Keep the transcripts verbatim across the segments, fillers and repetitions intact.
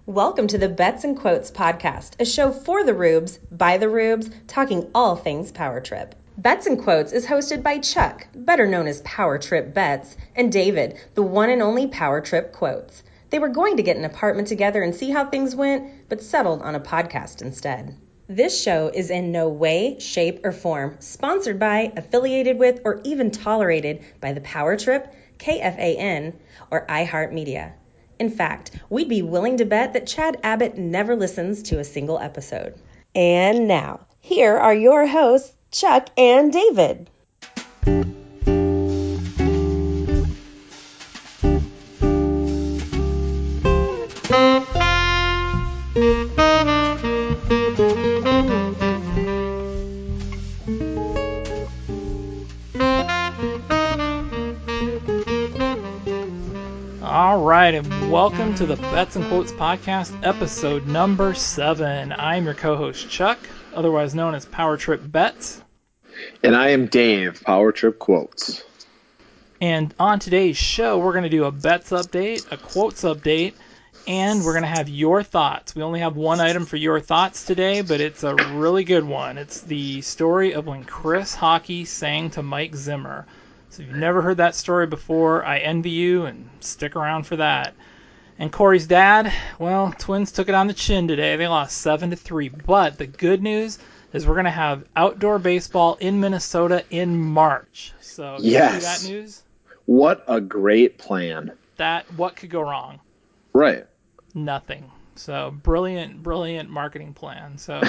Welcome to the Bets and Quotes podcast, a show for the rubes, by the rubes, talking all things Power Trip. Bets and Quotes is hosted by Chuck, better known as Power Trip Bets, and David, the one and only Power Trip Quotes. They were going to get an apartment together and see how things went, but settled on a podcast instead. This show is in no way, shape, or form sponsored by, affiliated with, or even tolerated by the Power Trip, K F A N, or iHeartMedia. In fact, we'd be willing to bet that Chad Abbott never listens to a single episode. And now, here are your hosts, Chuck and David. All right, and welcome to the Bets and Quotes podcast, episode number seven. I'm your co-host, Chuck, otherwise known as Power Trip Bets. And I am Dave, Power Trip Quotes. And on today's show, we're going to do a bets update, a quotes update, and we're going to have your thoughts. We only have one item for your thoughts today, but it's a really good one. It's the story of when Chris Hockey sang to Mike Zimmer. So if you've never heard that story before, I envy you, and stick around for that. And Corey's dad, well, Twins took it on the chin today. They lost seven to three. But the good news is we're going to have outdoor baseball in Minnesota in March. So yes. That news? What a great plan. That what could go wrong? Right. Nothing. So brilliant, brilliant marketing plan. So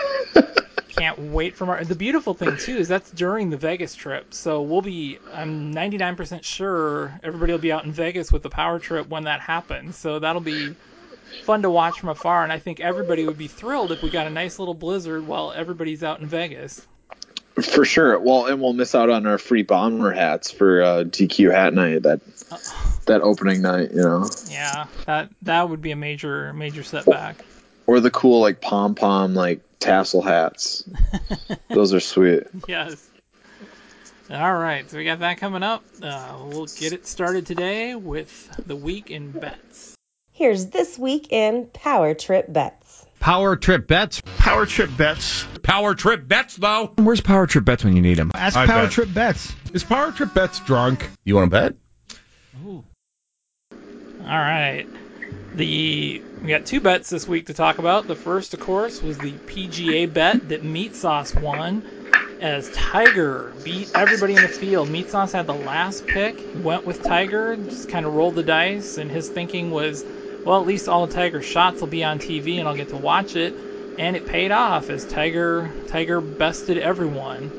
can't wait for Mar- the beautiful thing too is that's during the Vegas trip. So we'll be I'm ninety-nine percent sure everybody will be out in Vegas with the Power Trip when that happens. So that'll be fun to watch from afar, and I think everybody would be thrilled if we got a nice little blizzard while everybody's out in Vegas. For sure. Well, and we'll miss out on our free bomber hats for uh, D Q hat night, that uh, that opening night, you know. Yeah, that that would be a major major setback. Or the cool like pom pom like tassel hats. Those are sweet. Yes. All right, so we got that coming up. Uh, we'll get it started today with the week in bets. Here's this week in Power Trip Bets. Power Trip Bets. Power Trip Bets. Power Trip Bets, though. Where's Power Trip Bets when you need them? Ask I Power bet. Trip Bets. Is Power Trip Bets drunk? You want to bet? Ooh. All right. The we got two bets this week to talk about. The first, of course, was the P G A bet that Meat Sauce won as Tiger beat everybody in the field. Meat Sauce had the last pick, went with Tiger, just kind of rolled the dice, and his thinking was, well, at least all of Tiger's shots will be on T V and I'll get to watch it. And it paid off as Tiger Tiger bested everyone.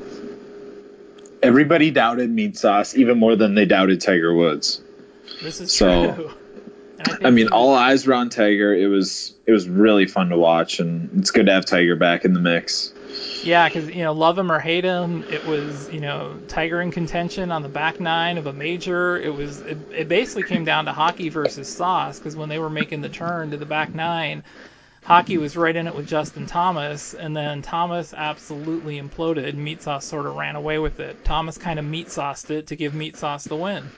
Everybody doubted Meat Sauce even more than they doubted Tiger Woods. This is so, true. I, I mean, he, all eyes were on Tiger. It was it was really fun to watch, and it's good to have Tiger back in the mix. Yeah, because, you know, love him or hate him, it was, you know, Tiger in contention on the back nine of a major. It was it, it basically came down to Hockey versus Sauce, because when they were making the turn to the back nine, Hockey was right in it with Justin Thomas, and then Thomas absolutely imploded. Meat Sauce sort of ran away with it. Thomas kind of meat sauced it to give Meat Sauce the win.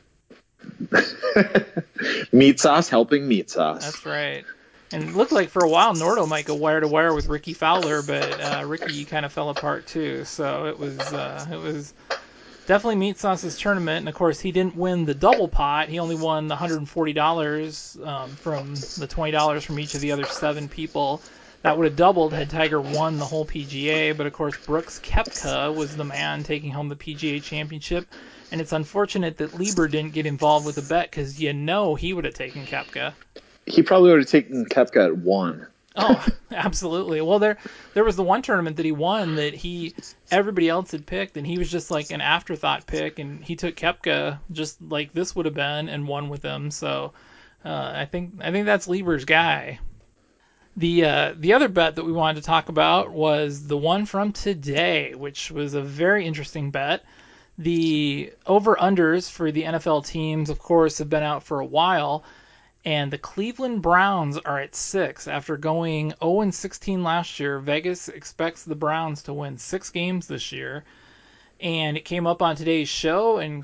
Meat Sauce helping Meat Sauce. That's right. And it looked like for a while Nordo might go wire to wire with Ricky Fowler, but uh, Ricky kind of fell apart too. So it was uh, it was definitely Meat Sauce's tournament. And of course he didn't win the double pot. He only won the one hundred forty dollars um, from the twenty dollars from each of the other seven people. That would have doubled had Tiger won the whole P G A. But of course Brooks Koepka was the man taking home the P G A championship. And it's unfortunate that Lieber didn't get involved with the bet, because you know he would have taken Koepka. He probably would have taken Koepka at one. Oh, absolutely. Well, there there was the one tournament that he won that he everybody else had picked, and he was just like an afterthought pick, and he took Koepka just like this would have been and won with him. So uh, I think I think that's Lieber's guy. The uh, the other bet that we wanted to talk about was the one from today, which was a very interesting bet. The over-unders for the N F L teams, of course, have been out for a while, and the Cleveland Browns are at six. After going oh and sixteen last year, Vegas expects the Browns to win six games this year, and it came up on today's show, and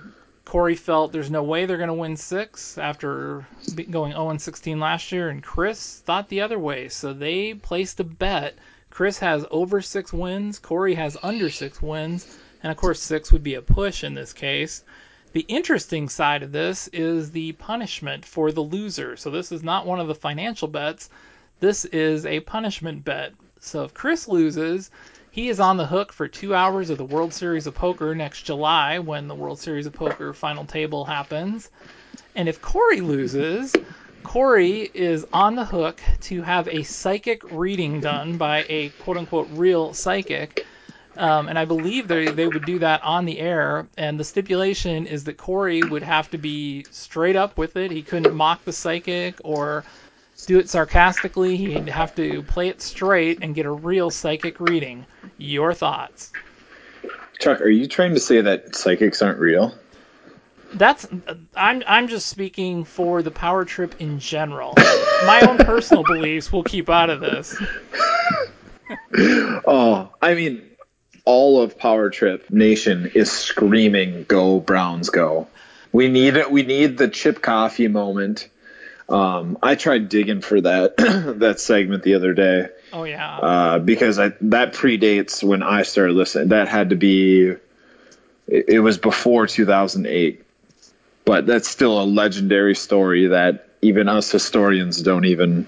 Corey felt there's no way they're going to win six after going oh and sixteen last year, and Chris thought the other way. So they placed a bet. Chris has over six wins. Corey has under six wins. And, of course, six would be a push in this case. The interesting side of this is the punishment for the loser. So this is not one of the financial bets. This is a punishment bet. So if Chris loses, he is on the hook for two hours of the World Series of Poker next July when the World Series of Poker final table happens. And if Corey loses, Corey is on the hook to have a psychic reading done by a quote-unquote real psychic. Um, and I believe they they would do that on the air. And the stipulation is that Corey would have to be straight up with it. He couldn't mock the psychic or do it sarcastically. He'd have to play it straight and get a real psychic reading. Your thoughts? Chuck, are you trying to say that psychics aren't real? That's I'm I'm just speaking for the Power Trip in general. My own personal beliefs will keep out of this. Oh, I mean, all of Power Trip Nation is screaming, "Go Browns, go!" We need it. We need the Chip Coffey moment. Um, I tried digging for that that segment the other day. Oh yeah. Uh, because I, that predates when I started listening. That had to be. It, it was before two thousand eight, but that's still a legendary story that even us historians don't even,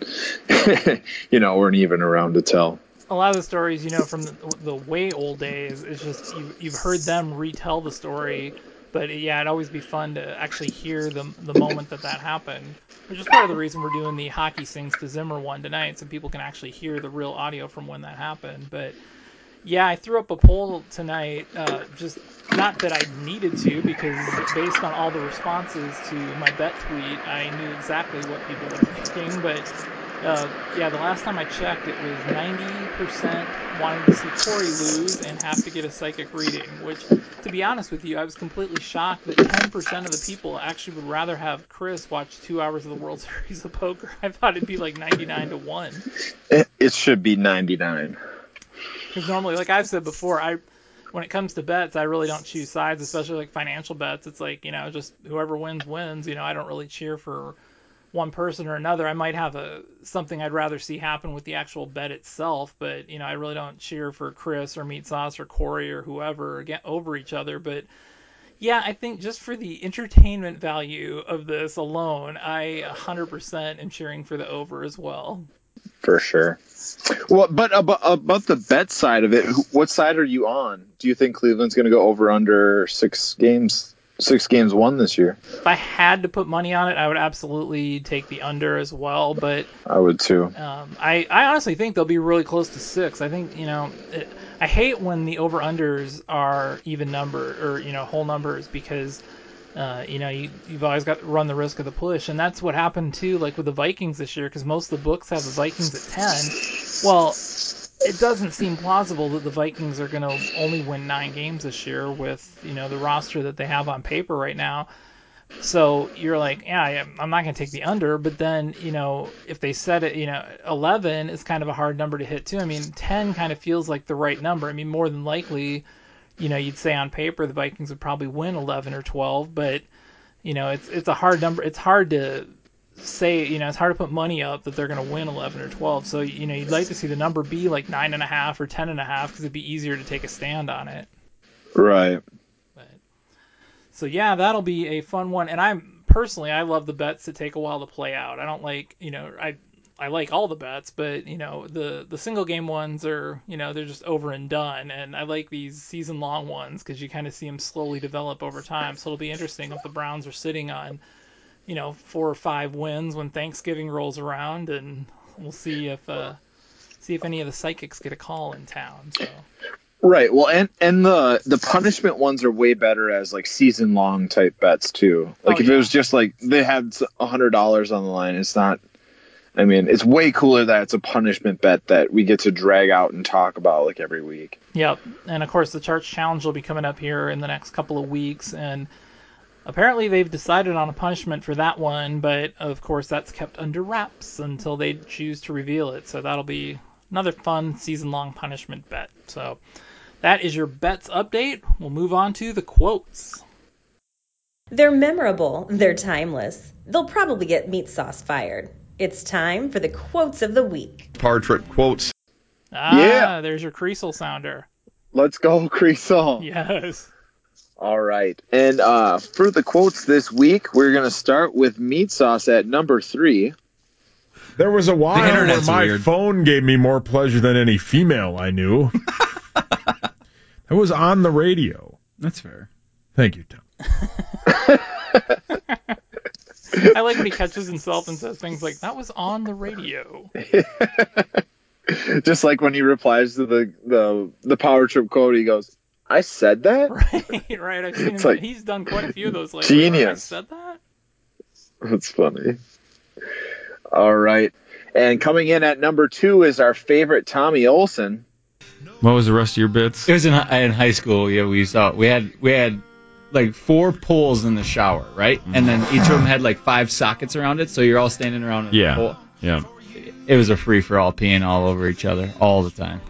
you know, weren't even around to tell. A lot of the stories, you know, from the, the way old days, it's just you've, you've heard them retell the story. But yeah, it'd always be fun to actually hear the the moment that that happened, which is part of the reason we're doing the Hockey Sings to Zimmer one tonight, so people can actually hear the real audio from when that happened. But yeah, I threw up a poll tonight, uh, just not that I needed to, because based on all the responses to my bet tweet, I knew exactly what people were thinking. But uh, yeah, the last time I checked, it was ninety percent wanting to see Corey lose and have to get a psychic reading, which, to be honest with you, I was completely shocked that ten percent of the people actually would rather have Chris watch two hours of the World Series of Poker. I thought it'd be like ninety-nine to one. It, it should be ninety-nine. Because normally, like I've said before, I when it comes to bets, I really don't choose sides, especially like financial bets. It's like, you know, just whoever wins, wins. You know, I don't really cheer for one person or another. I might have a something I'd rather see happen with the actual bet itself, but, you know, I really don't cheer for Chris or Meat Sauce or Corey or whoever get over each other. But yeah, I think just for the entertainment value of this alone, I one hundred percent am cheering for the over as well. For sure. Well, but about, about the bet side of it, what side are you on? Do you think Cleveland's going to go over under six games, six games won this year? If I had to put money on it, I would absolutely take the under as well. But I would too. Um, I, I honestly think they'll be really close to six. I think, you know, it, I hate when the over-unders are even number or, you know, whole numbers because, uh, you know, you, you've always got to run the risk of the push. And that's what happened, too, like with the Vikings this year, because most of the books have the Vikings at ten. Well, it doesn't seem plausible that the Vikings are going to only win nine games this year with, you know, the roster that they have on paper right now. So you're like, yeah, I'm not going to take the under. But then, you know, if they set it, you know, eleven is kind of a hard number to hit, too. I mean, ten kind of feels like the right number. I mean, more than likely, you know, you'd say on paper the Vikings would probably win eleven or twelve. But, you know, it's it's a hard number. It's hard to say, you know, it's hard to put money up that they're going to win eleven or twelve. So, you know, you'd like to see the number be like nine point five or ten point five because it'd be easier to take a stand on it. Right. So yeah, that'll be a fun one. And I'm personally, I love the bets that take a while to play out. I don't like, you know, I I like all the bets, but you know, the the single game ones are, you know, they're just over and done. And I like these season long ones because you kind of see them slowly develop over time. So it'll be interesting if the Browns are sitting on, you know, four or five wins when Thanksgiving rolls around, and we'll see if uh, see if any of the psychics get a call in town. So. Right. Well, and and the the punishment ones are way better as like season long type bets too. Like oh, if yeah. it was just like they had a hundred dollars on the line, it's not. I mean, it's way cooler that it's a punishment bet that we get to drag out and talk about like every week. Yep. And of course, the Charts Challenge will be coming up here in the next couple of weeks, and apparently they've decided on a punishment for that one, but of course that's kept under wraps until they choose to reveal it. So that'll be another fun season long punishment bet. So. That is your bets update. We'll move on to the quotes. They're memorable, they're timeless. They'll probably get meat sauce fired. It's time for the quotes of the week. Power Trip quotes. Ah, Yeah. there's your Creasel sounder. Let's go, Creasel. Yes. All right. And uh, for the quotes this week, we're going to start with meat sauce at number three. There was a while where internet's my weird. phone gave me more pleasure than any female I knew. It was on the radio. That's fair. Thank you, Tom. I like when he catches himself and says things like, that was on the radio. Just like when he replies to the, the, the Power Trip quote, he goes, I said that? Right, right. I've seen him. like, He's done quite a few of those lately. Genius. I said that? That's funny. All right. And coming in at number two is our favorite Tommy Olson. What was the rest of your bits? It was in in high school. Yeah, we saw we had we had like four poles in the shower, right? And then each of them had like five sockets around it, so you're all standing around in Yeah. the pole. Yeah. It was a free for all, peeing all over each other all the time.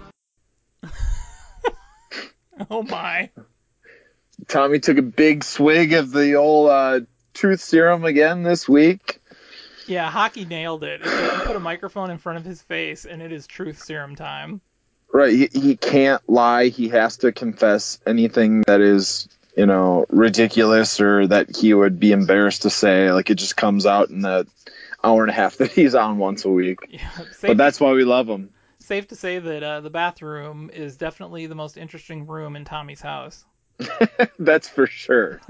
Oh, my. Tommy took a big swig of the old uh, truth serum again this week. Yeah, Hockey nailed it. It's like you put a microphone in front of his face, and it is truth serum time. Right. He, he can't lie. He has to confess anything that is, you know, ridiculous or that he would be embarrassed to say. Like, it just comes out in that hour and a half that he's on once a week. Yeah, safe But that's why we love him. Safe to say that uh, the bathroom is definitely the most interesting room in Tommy's house. That's for sure.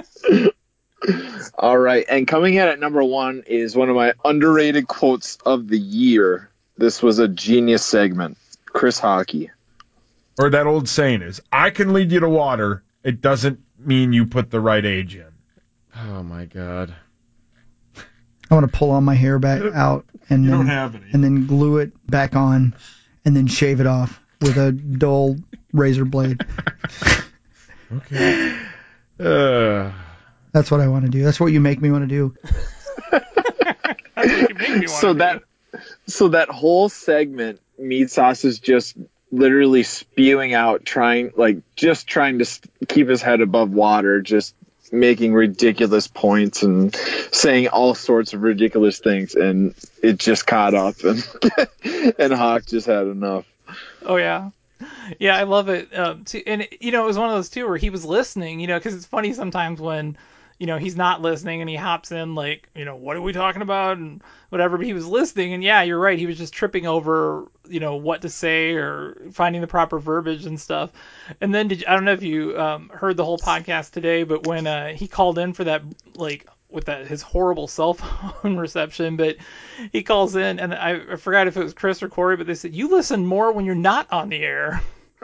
All right. And coming in at number one is one of my underrated quotes of the year. This was a genius segment. Chris Hockey. Or that old saying is, I can lead you to water. It doesn't mean you put the right age in. Oh, my God. I want to pull all my hair back out and You then don't have any. and then glue it back on and then shave it off with a dull razor blade. Okay. Uh, That's what I want to do. That's what you make me want to do. That's what you make me want So to that do. so that whole segment, Meat Sauce is just literally spewing out, trying like just trying to st- keep his head above water, just making ridiculous points and saying all sorts of ridiculous things, and it just caught up, and and Hawk just had enough. Oh, yeah. Yeah, I love it. Um, too. And, you know, it was one of those, too, where he was listening, you know, because it's funny sometimes when, you know, he's not listening and he hops in like, you know, what are we talking about and whatever, but he was listening. And, yeah, you're right. He was just tripping over, you know, what to say or finding the proper verbiage and stuff. And then did you, I don't know if you um, heard the whole podcast today, but when uh, he called in for that, like, with that his horrible cell phone reception, but he calls in, and I, I forgot if it was Chris or Corey, but they said, you listen more when you're not on the air.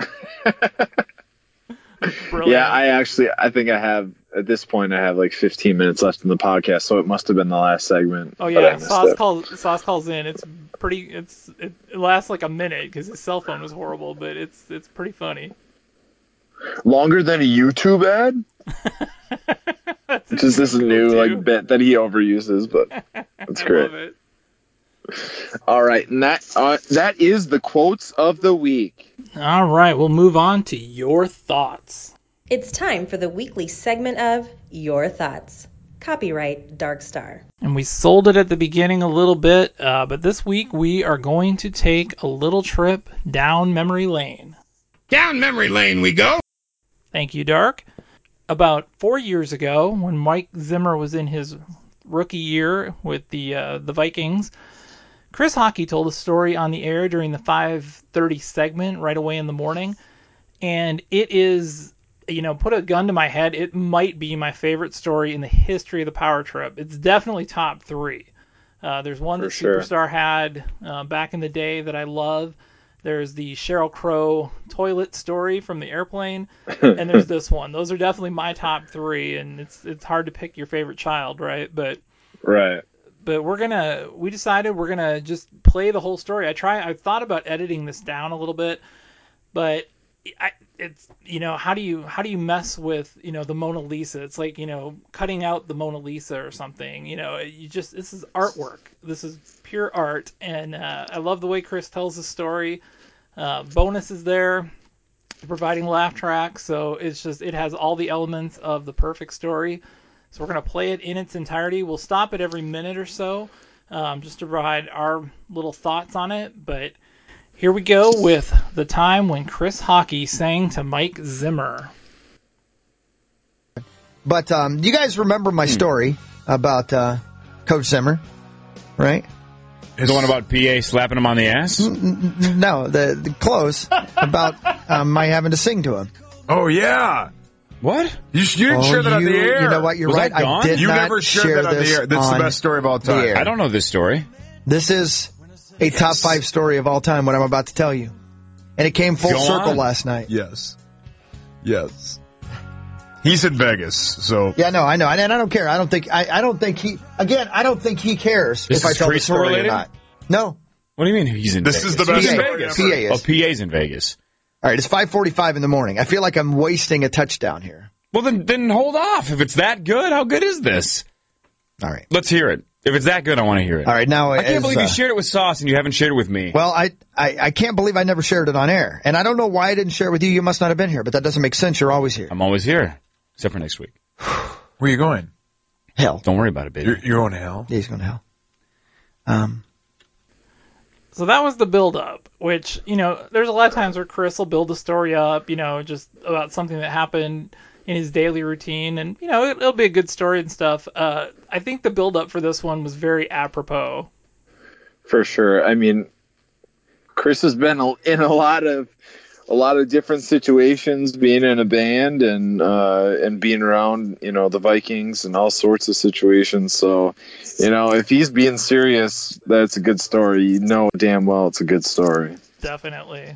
Brilliant. Yeah, I actually, I think I have, at this point, I have like fifteen minutes left in the podcast, so it must have been the last segment. Oh but I yeah, missed Sauce it. calls. Sauce calls in. It's pretty. It's it, it lasts like a minute because his cell phone was horrible, but it's it's pretty funny. Longer than a YouTube ad? That's Which is this cool, new too. like bit that he overuses, but it's I great. love it. All right, and that uh, that is the quotes of the week. All right, we'll move on to your thoughts. It's time for the weekly segment of Your Thoughts. Copyright Dark Star. And we sold it at the beginning a little bit, uh, but this week we are going to take a little trip down memory lane. down memory lane we go. Thank you, Dark. About four years ago, when Mike Zimmer was in his rookie year with the uh, the Vikings, Chris Hockey told a story on the air during the five thirty segment right away in the morning, and it is, you know, put a gun to my head, it might be my favorite story in the history of the Power Trip. It's definitely top three. Uh, there's one For that sure. Superstar had uh, back in the day that I love. There's the Sheryl Crow toilet story from the airplane, and there's this one. Those are definitely my top three, and it's it's hard to pick your favorite child, right? But Right. but we're gonna we decided we're gonna just play the whole story. I try I thought about editing this down a little bit, but I, it's you know how do you how do you mess with you know the Mona Lisa? It's like you know cutting out the Mona Lisa or something. You know you just this is artwork. This is pure art, and uh, I love the way Chris tells the story. Uh, bonus is there, providing laugh tracks, so it's just it has all the elements of the perfect story. So we're going to play it in its entirety. We'll stop it every minute or so um, just to provide our little thoughts on it. But here we go with the time when Chris Hockey sang to Mike Zimmer. But um, you guys remember my story about uh, Coach Zimmer, right? The one about P A slapping him on the ass? No, the, the close about um, my having to sing to him. Oh, yeah. What? You, you didn't Oh, share that on you- the air. you know what? You're Was right. I gone? I did You not never shared share that on the this air. That's the on best story of all the time. air. I don't know this story. This is a top five story of all time, what I'm about to tell you. And it came full Go circle on. last night. Yes. Yes. He's in Vegas, so Yeah, no, I know. And I don't care. I don't think I, I don't think he again, I don't think he cares This if I is tell the Creasel story related? or not. No. What do you mean he's in This Vegas? is the best P A, story P A ever. is. Oh, P A's in Vegas. All right, it's five forty-five in the morning. I feel like I'm wasting a touchdown here. Well, then, then hold off. If it's that good, how good is this? All right. Let's hear it. If it's that good, I want to hear it. All right, now I can't as, believe uh, you shared it with Sauce and you haven't shared it with me. Well, I, I I can't believe I never shared it on air. And I don't know why I didn't share it with you. You must not have been here, but that doesn't make sense. You're always here. I'm always here, except for next week. where are you going? Hell. Don't worry about it, baby. You're, you're going to hell? Yeah, he's going to hell. Um, So that was the build-up, which, you know, there's a lot of times where Chris will build a story up, you know, just about something that happened in his daily routine, and, you know, it, it'll be a good story and stuff. Uh, I think the build-up for this one was very apropos. For sure. I mean, Chris has been in a lot of a lot of different situations, being in a band and uh, and being around, you know, the Vikings and all sorts of situations. So, you know, if he's being serious, that's a good story. You know damn well it's a good story. Definitely.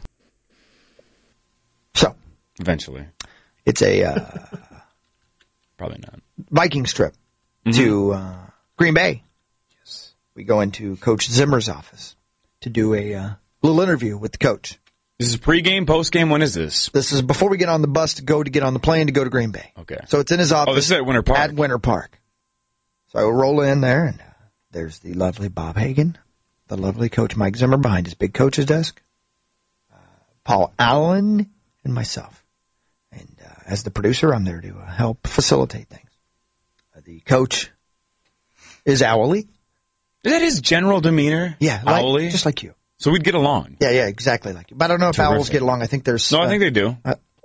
so, Eventually. it's a uh, Probably not. Vikings trip to uh, Green Bay. Yes. We go into Coach Zimmer's office to do a uh, little interview with the coach. This is pregame, postgame. When is this? This is before we get on the bus to go to get on the plane to go to Green Bay. Okay. So it's in his office. Oh, this is at Winter Park. At Winter Park. So I roll in there, and uh, there's the lovely Bob Hagan, the lovely Coach Mike Zimmer behind his big coach's desk, uh, Paul Allen, and myself. And uh, as the producer, I'm there to uh, help facilitate things. Uh, the coach is owly. Is that his general demeanor? Yeah, like, Owly? just like you. So we'd get along. Yeah, yeah, exactly like you. But I don't know if Terrific. owls get along. I think there's... No, I uh, think they do.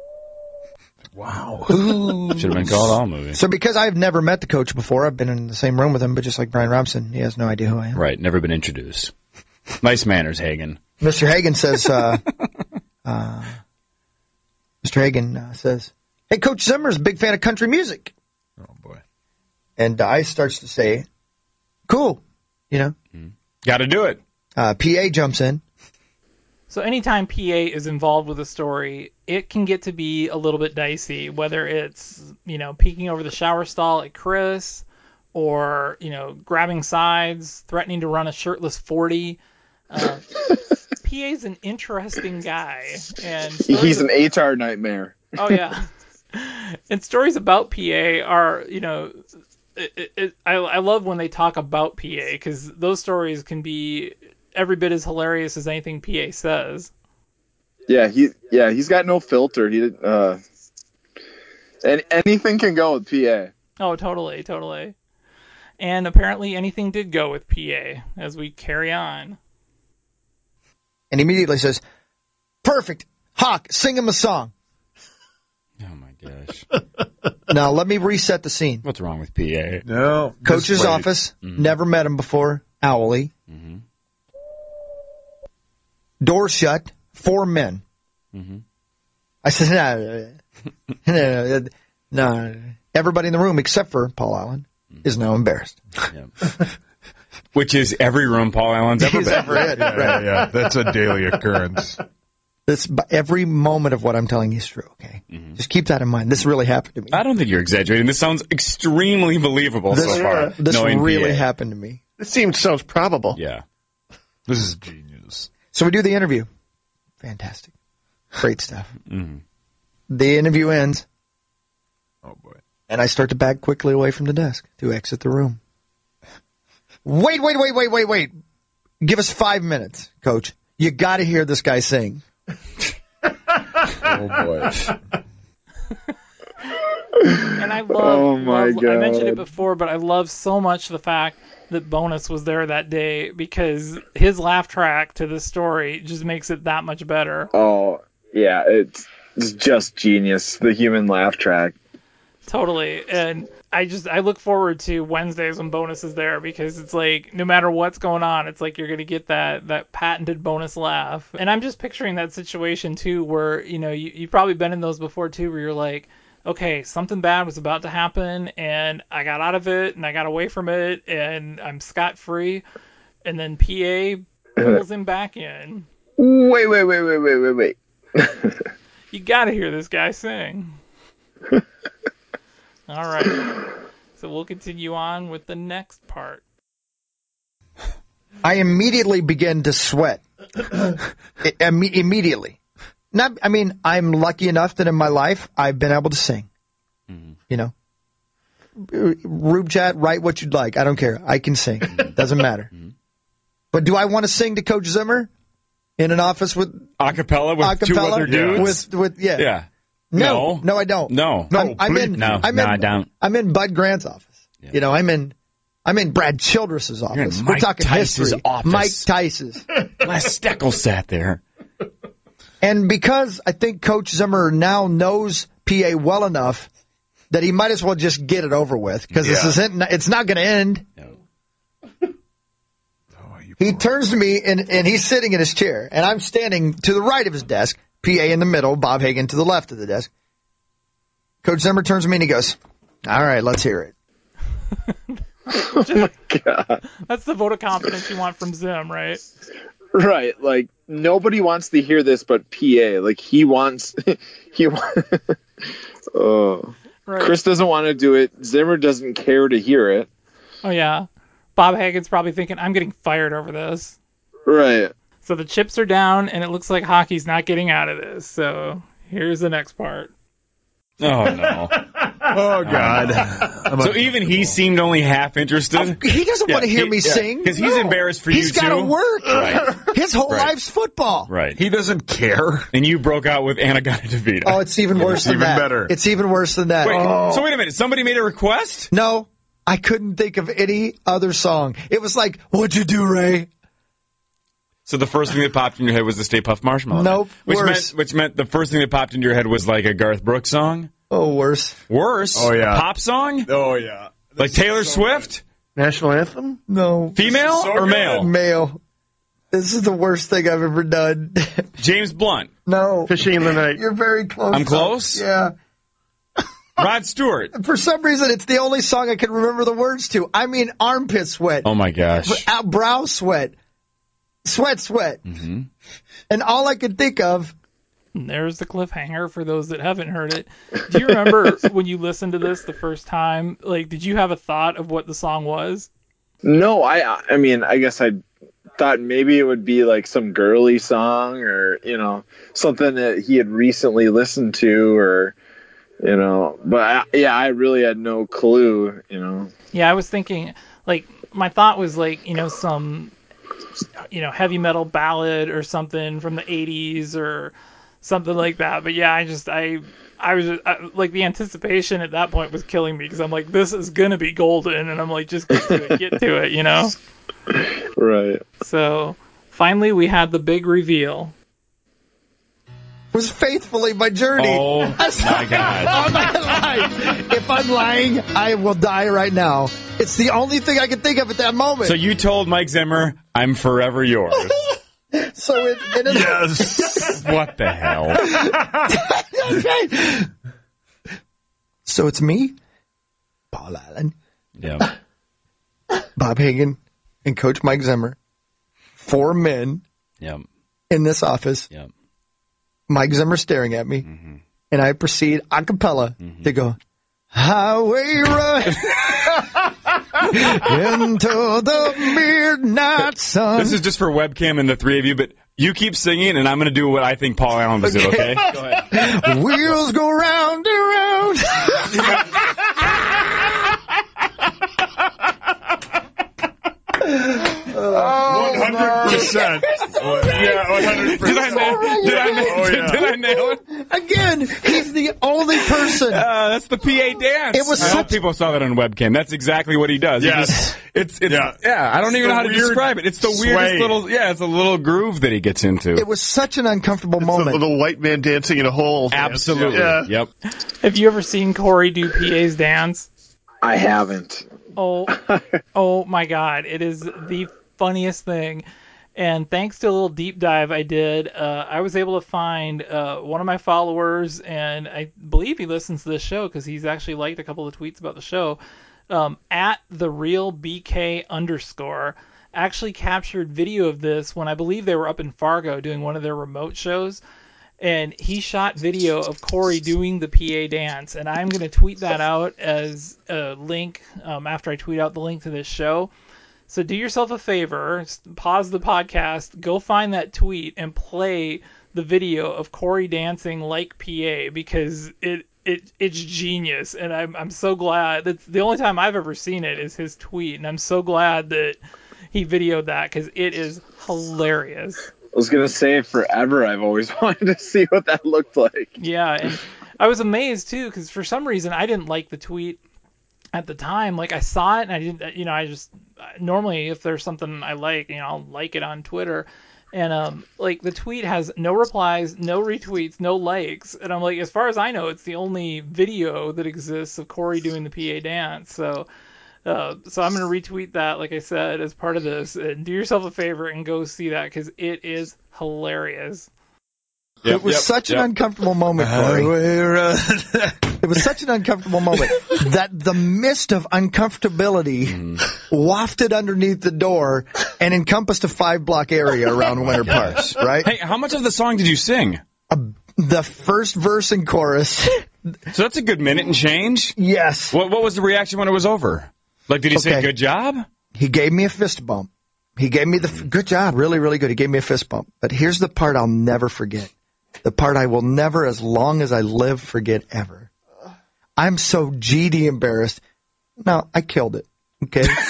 Wow. Should have been called all movie. So because I've never met the coach before, I've been in the same room with him, but just like Brian Robinson, he has no idea who I am. Right, never been introduced. Nice manners, Hagen. Mister Hagan says, uh, uh, Mister Hagan uh, says, hey, Coach Zimmer's a big fan of country music. Oh, boy. And I starts to say, cool, you know. Got to do it. Uh, P A jumps in. So anytime P A is involved with a story, it can get to be a little bit dicey, whether it's, you know, peeking over the shower stall at Chris or, you know, grabbing sides, threatening to run a shirtless forty. Uh, P A's an interesting guy. And He's an H R nightmare. Oh, yeah. And stories about P A are, you know, it, it, it, I, I love when they talk about P A because those stories can be every bit as hilarious as anything P A says. Yeah, he yeah he's got no filter. He uh, and anything can go with P A. Oh, totally, totally. And apparently anything did go with P A as we carry on. And immediately says, perfect. Hawk, sing him a song. Oh, my gosh. Now, let me reset the scene. What's wrong with P A? No. Coach's just wait. office, never met him before, owly. Mm-hmm. Door shut, four men. Mm-hmm. I said, no, no, no, no. Everybody in the room except for Paul Allen is now embarrassed. Yeah. Which is every room Paul Allen's ever He's been. ever in. Yeah, yeah, yeah. That's a daily occurrence. This, every moment of what I'm telling you is true, okay? Mm-hmm. Just keep that in mind. This really happened to me. I don't think you're exaggerating. This sounds extremely believable This, so far. this knowing really P A. happened to me. It seems sounds probable. Yeah. This is genius. So we do the interview. Fantastic. Great stuff. Mm-hmm. The interview ends, Oh, boy. and I start to back quickly away from the desk to exit the room. Wait, wait, wait, wait, wait, wait. Give us five minutes, Coach. You got to hear this guy sing. Oh, boy. And I love, Oh my love I mentioned it God. before, but I love so much the fact that Bonus was there that day because his laugh track to this story just makes it that much better. Oh, yeah, it's, it's just genius. The human laugh track. Totally. And I just, I look forward to Wednesdays when Bonus is there because it's like, no matter what's going on, it's like you're going to get that, that patented Bonus laugh. And I'm just picturing that situation too, where, you know, you, you've probably been in those before too, where you're like, okay, something bad was about to happen and I got out of it and I got away from it and I'm scot-free. And then P A pulls him back in. Wait, wait, wait, wait, wait, wait, wait. You got to hear this guy sing. All right. So we'll continue on with the next part. I immediately begin to sweat. Imme- immediately. Not, I mean, I'm lucky enough that in my life I've been able to sing. Mm-hmm. You know, Rube Chat, write what you'd like. I don't care. I can sing. Doesn't matter. Mm-hmm. But do I want to sing to Coach Zimmer in an office with acapella with acapella? two other dudes? With, with yeah. Yeah. No, no, no, I don't. No, no I'm, I'm in. No, I'm no, in, I don't. I'm in Bud Grant's office. Yeah. You know, I'm in. I'm in Brad Childress's office. Mike We're talking Tice's history. office. Mike Tice's. Les Steckel sat there. And because I think Coach Zimmer now knows P A well enough that he might as well just get it over with because yeah. this isn't. It's not going to end. No. He turns to me, and, and he's sitting in his chair, and I'm standing to the right of his desk, P A in the middle, Bob Hagan to the left of the desk. Coach Zimmer turns to me, and he goes, all right, let's hear it. Oh, my God. That's the vote of confidence you want from Zim, right? Right. Like, nobody wants to hear this but P A. Like, he wants... he wants oh. Right. Chris doesn't want to do it. Zimmer doesn't care to hear it. Oh, yeah. Bob Hagan's probably thinking, I'm getting fired over this. Right. So the chips are down, and it looks like hockey's not getting out of this. So here's the next part. Oh, no. Oh, God. Oh. So even he seemed only half interested? Oh, he doesn't yeah, want to hear he, me yeah, sing. Because he's no. embarrassed for he's you, too. He's got to work. Right. His whole right. life's football. Right. He doesn't care. And you broke out with Anagata DeVita. Oh, it's even worse it's than even that. Better. It's even worse than that. Wait, oh. So wait a minute. Somebody made a request? No. I couldn't think of any other song. It was like, what'd you do, Ray? So the first thing that popped in your head was the Stay Puft Marshmallow. Nope. Which worse. meant, which meant the first thing that popped into your head was like a Garth Brooks song? Oh, worse. Worse? Oh, yeah. A pop song? Oh, yeah. This like Taylor so Swift? Good. National Anthem? No. Female so or good. male? Male. This is the worst thing I've ever done. James Blunt? No. Fishing in the Night. You're very close. I'm close? Yeah. Rod Stewart. For some reason, it's the only song I can remember the words to. I mean, armpit sweat. Oh, my gosh. Brow sweat. Sweat, sweat. Mm-hmm. And all I could think of. There's the cliffhanger for those that haven't heard it. Do you remember when you listened to this the first time? Like, did you have a thought of what the song was? No, I I mean, I guess I thought maybe it would be like some girly song or, you know, something that he had recently listened to or, you know, but I, yeah, I really had no clue, you know. Yeah, I was thinking, like, my thought was like, you know, some, you know, heavy metal ballad or something from the eighties or something like that. But yeah, I just, I, I was just, I, like, the anticipation at that point was killing me because I'm like, this is going to be golden. And I'm like, just get to it, get to it, you know? Right. So finally we had the big reveal. Was faithfully my journey. Oh, my God. I'm not gonna lie. If I'm lying, I will die right now. It's the only thing I can think of at that moment. So you told Mike Zimmer, I'm forever yours. So it, it is. Yes. What the hell? Okay. So it's me, Paul Allen, yeah, Bob Hagan, and Coach Mike Zimmer. Four men yep. in this office. Yep. Mike Zimmer staring at me, mm-hmm. and I proceed a cappella mm-hmm. to go, highway run into the midnight sun. This is just for webcam and the three of you, but you keep singing, and I'm going to do what I think Paul Allen does, okay? okay? Go ahead. Wheels go round and round. one hundred percent. Yeah, one hundred percent. Did I nail, did I nail, Oh, yeah. did I nail it? Again, he's the only person. Uh, that's the P A dance. It was I hope such- people saw that on webcam. That's exactly what he does. He Yes. just- it's, it's, Yeah. yeah. I don't It's even the know how to weird describe it. It's the sway. weirdest little, yeah, it's a little groove that he gets into. It was such an uncomfortable It's a moment. little white man dancing in a hole. Absolutely. Yeah. Yep. Have you ever seen Corey do P A's dance? I haven't. Oh, oh my God! It is the funniest thing. And thanks to a little deep dive I did, uh, I was able to find uh, one of my followers, and I believe he listens to this show because he's actually liked a couple of tweets about the show. Um, at the real B K underscore actually captured video of this when I believe they were up in Fargo doing one of their remote shows. And he shot video of Corey doing the P A dance, and I'm going to tweet that out as a link um, after I tweet out the link to this show. So do yourself a favor, pause the podcast, go find that tweet, and play the video of Corey dancing like P A, because it it it's genius, and I'm I'm so glad. That's the only time I've ever seen it is his tweet, and I'm so glad that he videoed that because it is hilarious. I was going to say forever I've always wanted to see what that looked like. Yeah, and I was amazed too because for some reason I didn't like the tweet at the time. Like I saw it and I didn't, you know, I just normally if there's something I like, you know, I'll like it on Twitter. And um, like the tweet has no replies, no retweets, no likes, and I'm like, as far as I know, it's the only video that exists of Corey doing the P A dance. So. Uh, so I'm going to retweet that, like I said, as part of this. And do yourself a favor and go see that because it is hilarious. Yep, it was yep, such yep. an uncomfortable moment, Corey. It was such an uncomfortable moment that the mist of uncomfortability Mm. wafted underneath the door and encompassed a five-block area around Winter Park, right? Hey, how much of the song did you sing? Uh, the first verse and chorus. So that's a good minute and change. Yes. What What was the reaction when it was over? Like, did he Okay. say good job? He gave me a fist bump. He gave me the f- good job, really, really good. He gave me a fist bump. But here's the part I'll never forget. The part I will never, as long as I live, forget ever. I'm so G D embarrassed. No, I killed it. Okay. All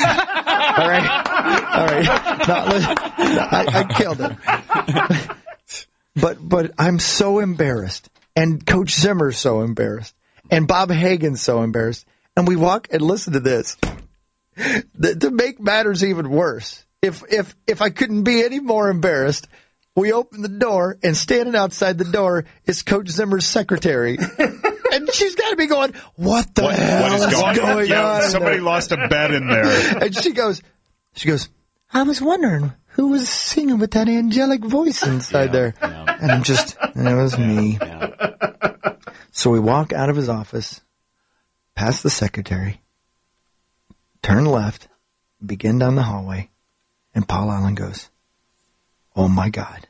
right. All right. No, listen, no, I, I killed it. But but I'm so embarrassed, and Coach Zimmer's so embarrassed, and Bob Hagan's so embarrassed, and we walk and listen to this. The, to make matters even worse, if if if I couldn't be any more embarrassed, we open the door, and standing outside the door is Coach Zimmer's secretary. And she's got to be going, what the What- hell what is is going going, on? Yeah, on? somebody there? lost a bet in there. And she goes, she goes, I was wondering who was singing with that angelic voice inside Yeah, there. yeah. And I'm just, and it was me. Yeah. So we walk out of his office, past the secretary, turn left, begin down the hallway, and Paul Allen goes, oh my God.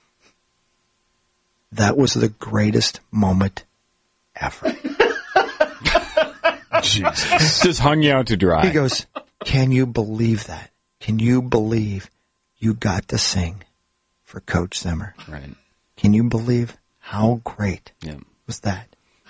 That was the greatest moment ever. Jesus. Just hung you out to dry. He goes, can you believe that? Can you believe you got to sing for Coach Zimmer? Right. Can you believe how great Yeah. was that?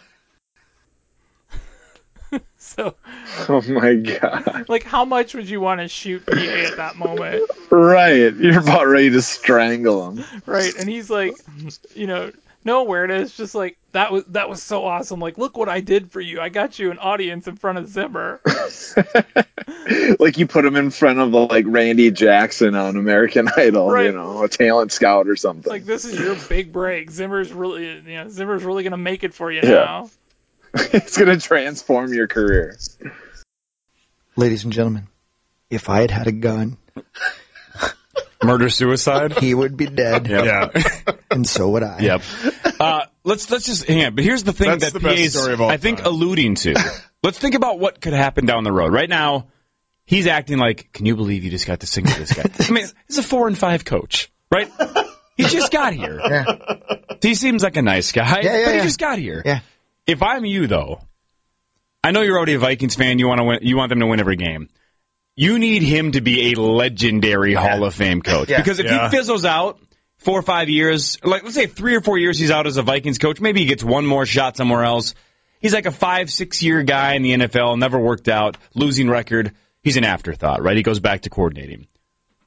So, Oh my God. like, how much would you want to shoot P A at that moment? Right. You're about ready to strangle him. Right, and he's like, you know, no awareness, just like that was that was so awesome. Like, look what I did for you. I got you an audience in front of Zimmer. Like you put him in front of like Randy Jackson on American Idol, Right. you know, a talent scout or something. Like, this is your big break. Zimmer's really, you know, Zimmer's really gonna make it for you Yeah. now. It's going to transform your career. Ladies and gentlemen, if I had had a gun, Murder suicide. he would be dead, Yep. Yeah. and so would I. Yep. Uh, let's let's just hang on. But here's the thing That's that the P best A's, story of all I think, time. alluding to. Let's think about what could happen down the road. Right now, he's acting like, can you believe you just got to sing to this guy? I mean, he's a four and five coach, right? He just got here. Yeah. He seems like a nice guy, Yeah, yeah, but he yeah. just got here. Yeah. If I'm you, though, I know you're already a Vikings fan. You want to win. You want them to win every game. You need him to be a legendary Hall of Fame coach. Yeah. Because if Yeah. he fizzles out four or five years, like let's say three or four years he's out as a Vikings coach, maybe he gets one more shot somewhere else. He's like a five, six-year guy in the N F L, never worked out, losing record. He's an afterthought, right? He goes back to coordinating.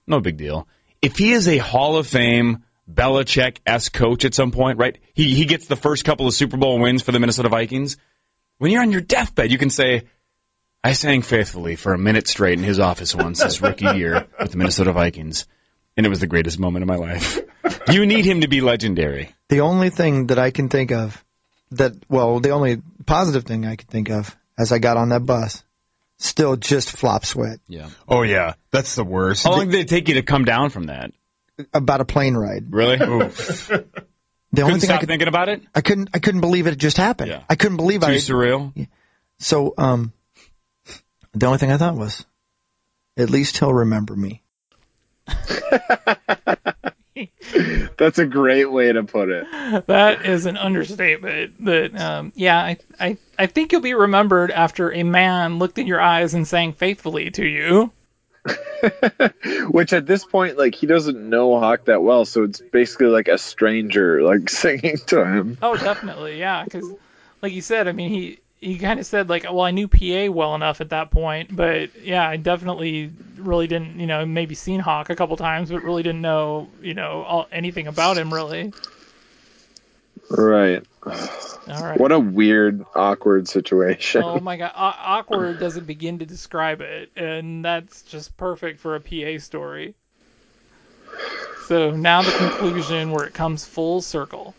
no big deal. If he is a Hall of Fame Belichick-esque coach at some point, right? He he gets the first couple of Super Bowl wins for the Minnesota Vikings. When you're on your deathbed, you can say, I sang faithfully for a minute straight in his office once his rookie year with the Minnesota Vikings, and it was the greatest moment of my life. You need him to be legendary. The only thing that I can think of that, well, the only positive thing I can think of as I got on that bus, still just flop sweat. Yeah. Oh, yeah. That's the worst. How long did it take you to come down from that? About a plane ride. Really? Oof. The couldn't only thing stop I could, thinking about it? I couldn't. I couldn't believe it just happened. Yeah. I couldn't believe Too I. surreal? So, um, the only thing I thought was, at least he'll remember me. That's a great way to put it. That is an understatement. That um, yeah, I, I I think you'll be remembered after a man looked in your eyes and sang faithfully to you. Which at this point, like, he doesn't know Hawk that well, so it's basically like a stranger, like, singing to him. Oh, definitely, yeah. Because, like you said, I mean, he he kind of said like, well, I knew P A well enough at that point, but yeah, I definitely really didn't, you know, maybe seen Hawk a couple times, but really didn't know, you know, all, anything about him really. Right. All right. What a weird, awkward situation. Oh my god, Aw- awkward doesn't begin to describe it, and that's just perfect for a P A story. So now the conclusion where it comes full circle.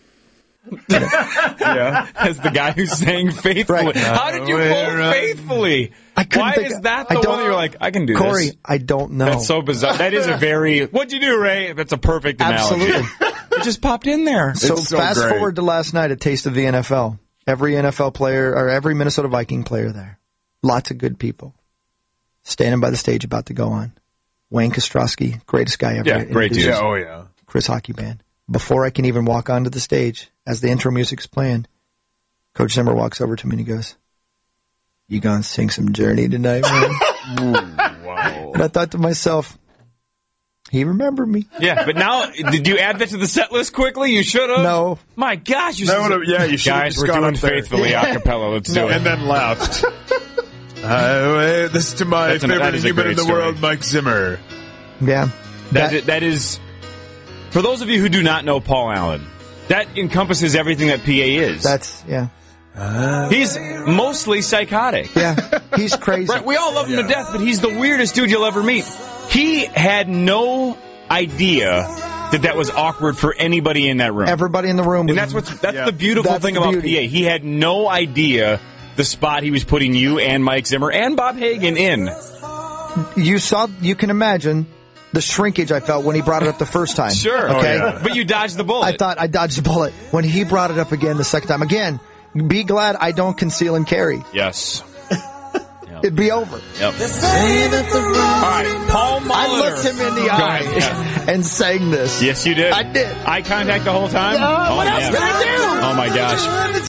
Yeah. As the guy who sang faithfully. Right. How did you pull faithfully? I couldn't Why think, is that I the don't, one that you're like, I can do Corey, this? I don't know. That's so bizarre. That is a very, what'd you do, Ray? That's a perfect analogy. Absolutely. It just popped in there. So, It's so fast great. forward to last night, a taste of the N F L. Every N F L player, or every Minnesota Viking player there. Lots of good people. Standing by the stage about to go on. Wayne Kostrowski, greatest guy ever. Yeah, great dude. Yeah, oh, yeah. Chris Hockey Band. Before I can even walk onto the stage, as the intro music's playing, Coach Zimmer walks over to me and he goes, "You gonna sing some Journey tonight, man?" Ooh, wow. And I thought to myself, he remembered me. Yeah, but now, did you add that to the set list quickly? You should have. No. My gosh, you That should would've- yeah, you should've Guys, just we're gone doing up there. faithfully a cappella. Let's do it. And then left. uh, this is to my That's an- that favorite is a human great in the story. world, Mike Zimmer. Yeah. That, that, that is, for those of you who do not know Paul Allen, that encompasses everything that P A is. That's, yeah. He's mostly psychotic. Yeah. He's crazy. Right, we all love him to death, but he's the weirdest dude you'll ever meet. He had no idea that that was awkward for anybody in that room. Everybody in the room. And that's what's that's Yeah. the beautiful That's thing the about beauty. P A. He had no idea the spot he was putting you and Mike Zimmer and Bob Hagan in. You saw, you can imagine the shrinkage I felt when he brought it up the first time. Sure. Okay. Oh, yeah. But you dodged the bullet. I thought I dodged the bullet. When he brought it up again the second time, again, be glad I don't conceal and carry. Yes. It'd be over. Yep. All right, Paul Molitor. I looked him in the Go eye ahead, yeah. and sang this. Yes, you did. I did. Eye contact the whole time? Uh, what oh, else man. can I do? Oh, my gosh.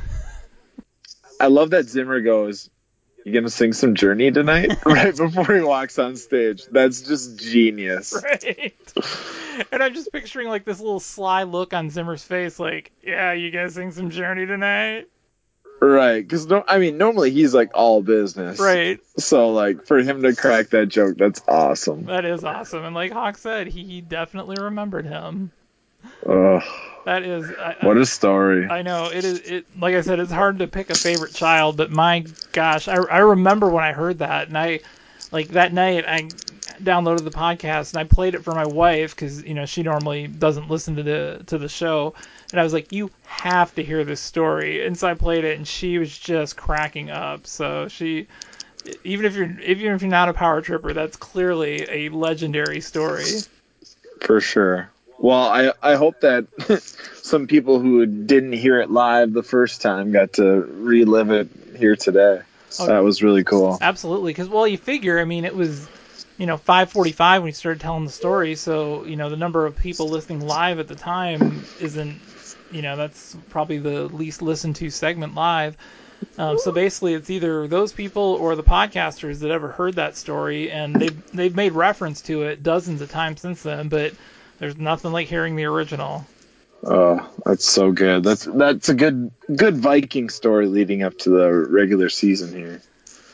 I love that Zimmer goes, "You gonna sing some Journey tonight?" right before he walks on stage. That's just genius. Right. And I'm just picturing like this little sly look on Zimmer's face, like, yeah, you guys sing some Journey tonight? Right, because no, I mean, normally he's like all business. Right. So like for him to crack that joke, that's awesome. That is awesome. And like Hawk said, he definitely remembered him. Ugh, That is... I, what a story. I know. It is. It Like I said, it's hard to pick a favorite child, but my gosh, I, I remember when I heard that, and I, like that night, I downloaded the podcast and I played it for my wife because you know she normally doesn't listen to the to the show, and I was like, you have to hear this story, and so I played it, and she was just cracking up. So she, even if you're even if you're not a power tripper, that's clearly a legendary story. For sure. Well, I I hope that some people who didn't hear it live the first time got to relive it here today. Oh, that was really cool. Absolutely, because well, you figure, I mean, it was, you know, five forty-five when we started telling the story, so you know the number of people listening live at the time isn't, you know, that's probably the least listened to segment live. Um, so basically, it's either those people or the podcasters that ever heard that story, and they've they've made reference to it dozens of times since then, but there's nothing like hearing the original. Oh, that's so good. That's that's a good good Viking story leading up to the regular season here.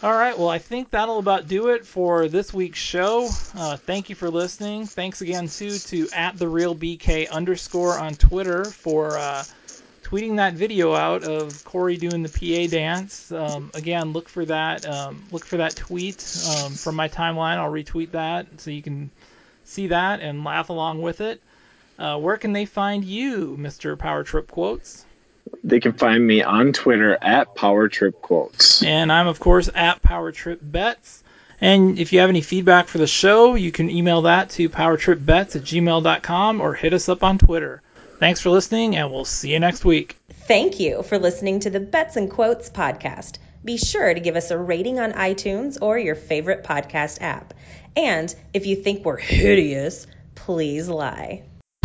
All right, well, I think that'll about do it for this week's show. Uh, thank you for listening. Thanks again, too, to at the real B K underscore on Twitter for uh, tweeting that video out of Corey doing the P A dance. Um, again, look for that. Um, look for that tweet um, from my timeline. I'll retweet that so you can see that and laugh along with it. Uh, where can they find you, Mister Power Trip Quotes? They can find me on Twitter at Power Trip Quotes. And I'm, of course, at Power Trip Bets. And if you have any feedback for the show, you can email that to powertripbets at gmail dot com or hit us up on Twitter. Thanks for listening, and we'll see you next week. Thank you for listening to the Bets and Quotes podcast. Be sure to give us a rating on iTunes or your favorite podcast app. And if you think we're hideous, please lie.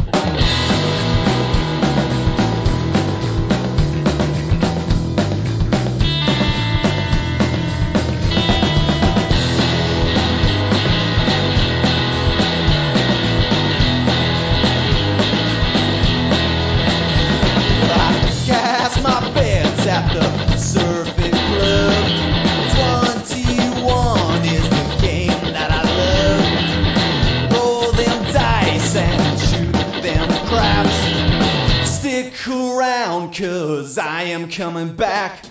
At the Surfing Club, twenty-one is the game that I love. Roll them dice and shoot them craps. Stick around, cause I am coming back.